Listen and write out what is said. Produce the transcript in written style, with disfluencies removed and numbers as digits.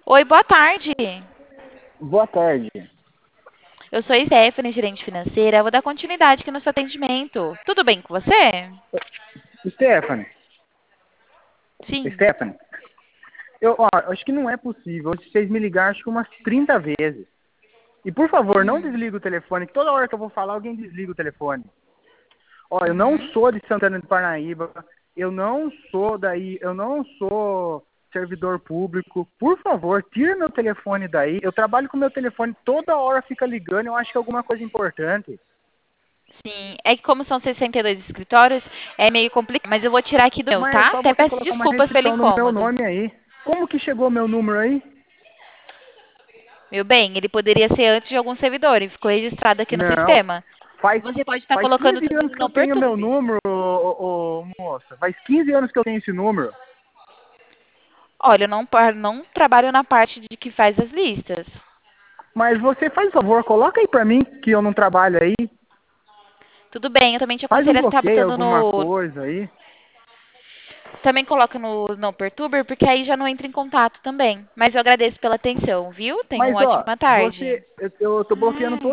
Oi, boa tarde. Boa tarde. Eu sou Stephanie, gerente financeira. Vou dar continuidade aqui no seu atendimento. Tudo bem com você? Stephanie, Sim. Stephanie, acho que não é possível. Vocês me ligaram acho que umas 30 vezes. E por favor, não Uhum. desliga o telefone, que toda hora que eu vou falar, alguém desliga o telefone. Ó, eu não Uhum. sou de Santana de Parnaíba, eu não sou servidor público. Por favor, tira meu telefone daí. Eu trabalho com meu telefone, toda hora fica ligando, eu acho que é alguma coisa importante. Sim. É que como são 62 escritórios, é meio complicado. Mas eu vou tirar aqui do meu, Mas é tá? só Até você peço colocar uma desculpas pelo restrição no meu incômodo. nome aí. Como que chegou meu número aí? Meu bem, ele poderia ser antes de algum servidor e ficou registrado aqui no Não, sistema. Faz, Você pode estar faz colocando 15 tudo anos no que eu não tenho meu perturbe. número, moça. Faz 15 anos que eu tenho esse número. Olha, eu não trabalho na parte de que faz as listas. Mas você faz favor, coloca aí pra mim que eu não trabalho aí. Tudo bem, eu também te Faz um aconselho a estar bloqueio, botando alguma no. coisa aí. Também coloca no não perturber, porque aí já não entra em contato também. Mas eu agradeço pela atenção, viu? Tenha uma Mas ó, ótima tarde. eu tô bloqueando